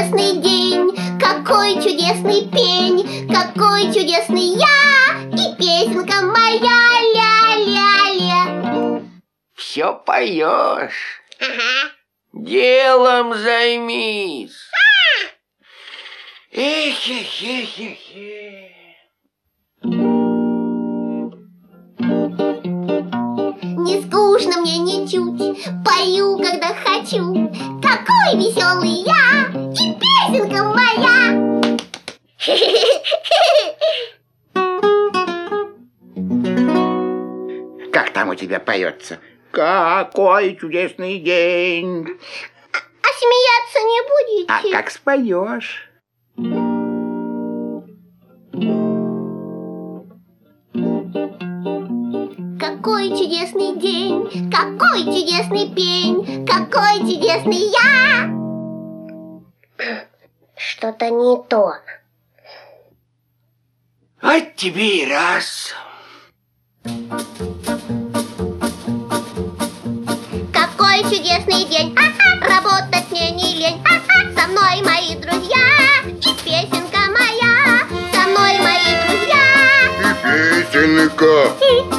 чудесный день, какой чудесный пень, какой чудесный я, и песенка моя ля-ля-ля. Все поешь. Ага. Делом займись. Эх-эх-эх-эх-эх. Не скучно мне ничуть, пою, когда хочу. Какой веселый я, и песенка моя. Как там у тебя поется? Какой чудесный день. А смеяться не будете? А как споешь? Какой чудесный день, какой чудесный пень, какой чудесный я. Что-то не то. Вот тебе и раз. Какой чудесный день, работать мне не лень. Со мной мои друзья, и песенка моя. Со мной мои друзья, И песенка. и